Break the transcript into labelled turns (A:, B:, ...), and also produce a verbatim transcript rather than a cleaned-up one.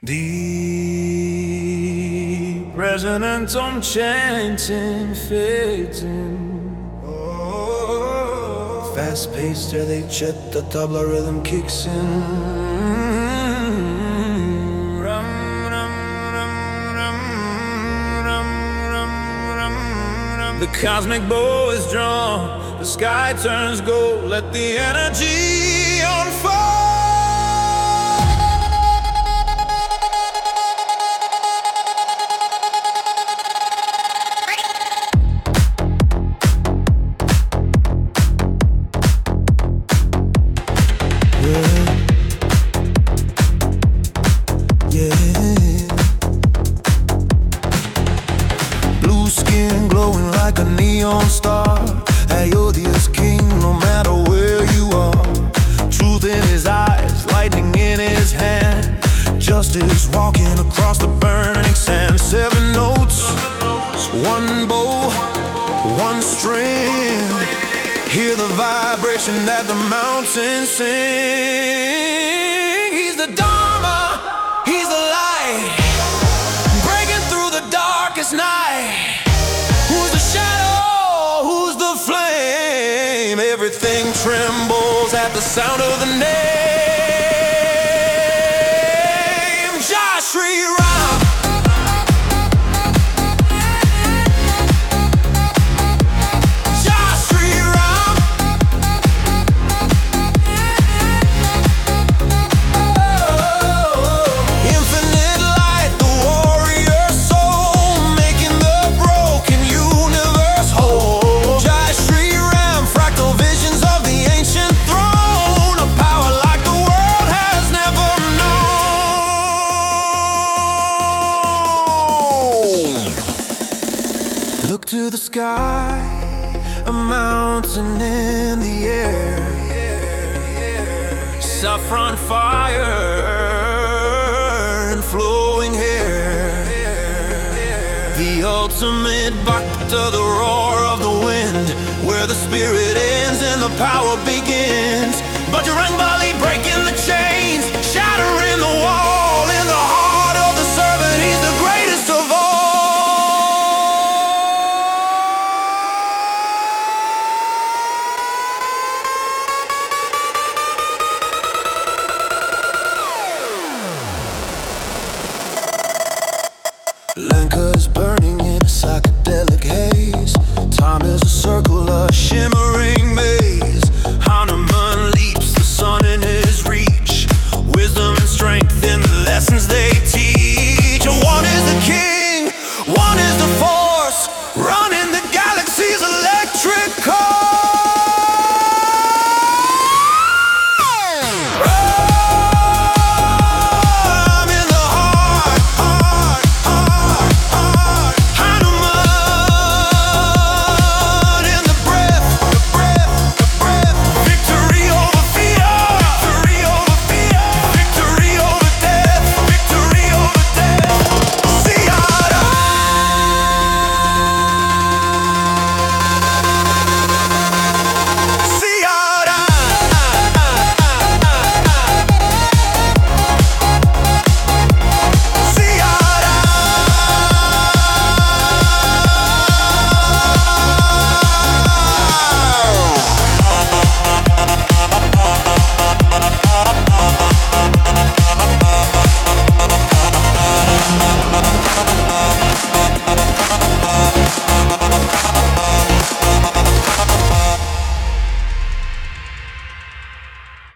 A: Deep resonance on chanting, fading. Oh, fast paced till they chat, the tabla rhythm kicks in. Rum, rum, rum, rum, rum, rum, rum, rum. The cosmic bow is drawn, the sky turns gold. Let the energy unfold. Blue skin glowing like a neon star. Ayodhya's king, no matter where you are. Truth in his eyes, lightning in his hand. Justice walking across the burning sand. Seven notes, one bow, one string. Hear the vibration that the mountains sing. He's the Dharma, he's the light, breaking through the darkest night. Who's the shadow, who's the flame? Everything trembles at the sound of the name. Jai Shri Ram. Look to the sky, a mountain in the air. Saffron fire and flowing hair. The ultimate bhakta, the roar of the wind, where the spirit ends and the power begins. Bajrang Bali breaking the chains, shattering the wall. In the heart of the servant, he's the greatest of all. Lanka's burning.